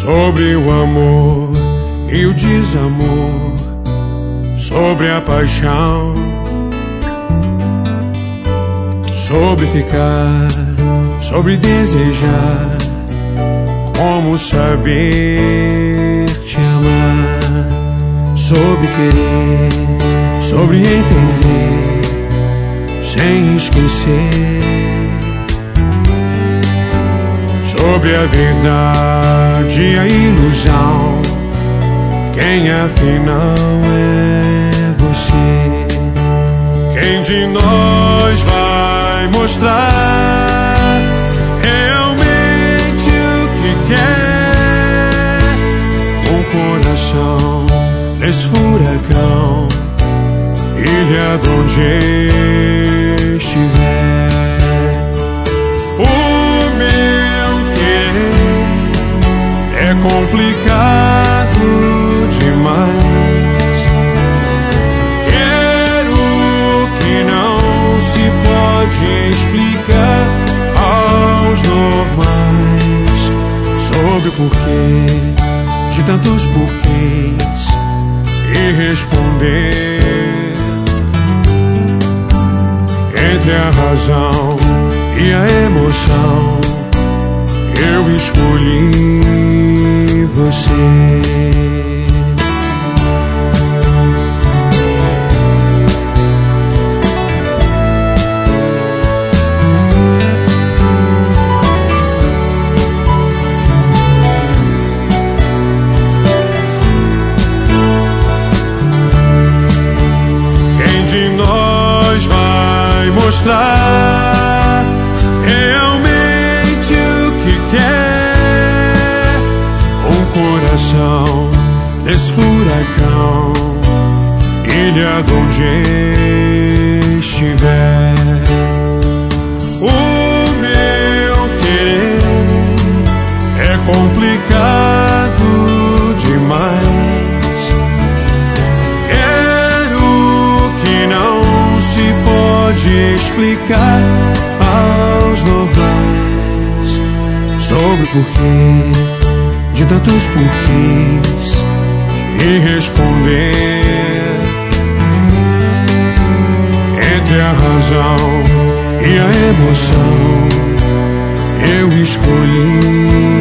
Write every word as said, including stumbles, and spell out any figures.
sobre o amor e o desamor, sobre a paixão, sobre ficar, sobre desejar, como saber te amar, sobre querer, sobre entender, sem esquecer, sobre a verdade e a ilusão, quem afinal é você? Quem de nós vai mostrar realmente o que quer? O coração nesse furacão, ilha de onde estiver. O meu querer é complicado demais. Quero que não se pode explicar aos normais, sobre o porquê de tantos porquês, e responder entre a razão e a emoção. Eu escolhi você. Mostrar realmente o que quer. Um coração nesse furacão, ilha de onde estiver. O meu querer é complicado demais. Quero que não se pode explicar aos novais, sobre o porquê de tantos porquês, e responder entre a razão e a emoção. Eu escolhi